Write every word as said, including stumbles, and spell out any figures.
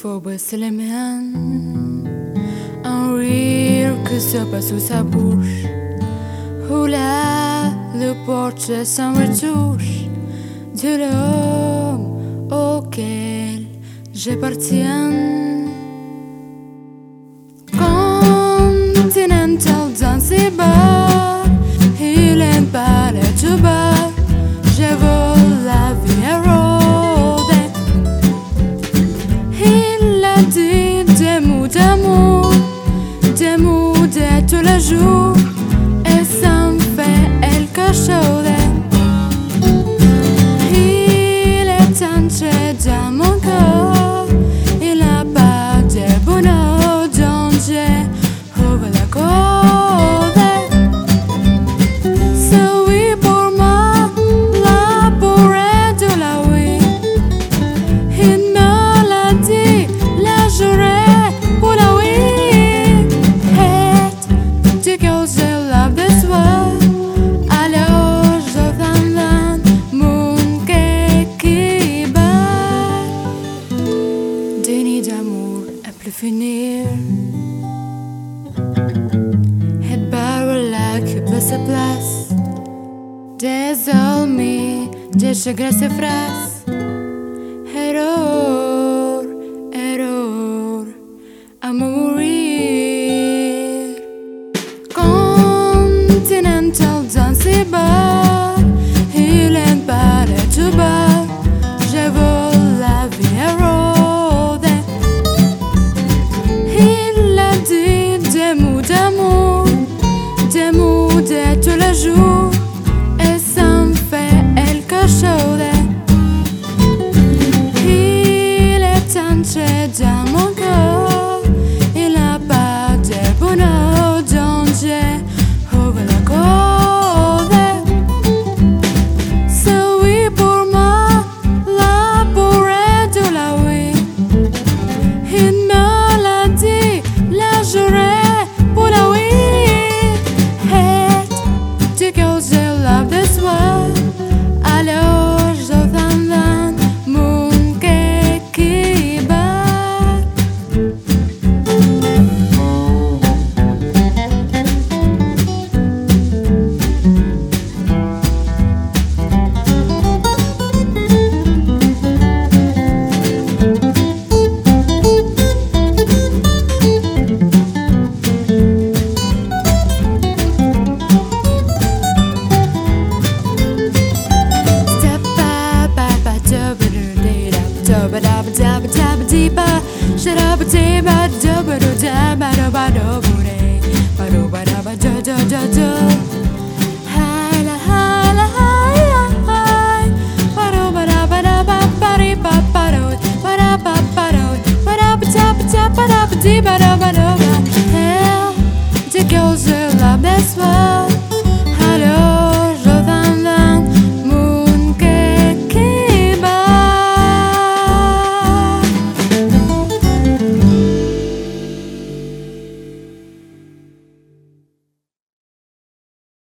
faut baisser les mains. Un rire que se passe sous sa bouche. Où là, le portrait sans retouche de l'homme auquel j'appartiens. Continental Zanzibar, il est pas là tout bas. Je veux la vie érodée. Il a dit des mots d'amour, des mots de tous les jours, et ça me fait quelque chose. Il est entré dans mon corps, il n'a pas de bonheur dont j'ai ouvert la corde. C'est oui pour moi, la pourrait de la oui. Il me l'a dit, la journée pour la oui. Hate, because I love this world. Alors je t'emmène mon qui bat. Déni d'amour à plus finir. Et barre là qui peut sa place. Désormais, des chagrins se phrases. Erreur, erreur, à mourir. Continental Zanzibar, il est pas là tout bas. Je veux la vie érodée. Il a dit des mots d'amour, des mots de tous les jours, et ça me fait quelque chose. Il est entré dans mon corps, il n'a pas de bonheur dont j'ai ouvert la corde. C'est oui pour moi, la pourrait de la oui. Il me l'a dit, la journée pour la oui. Hate, because I love this world. Alors je t'emmène mon qui bat. Hell, the girls who love this world.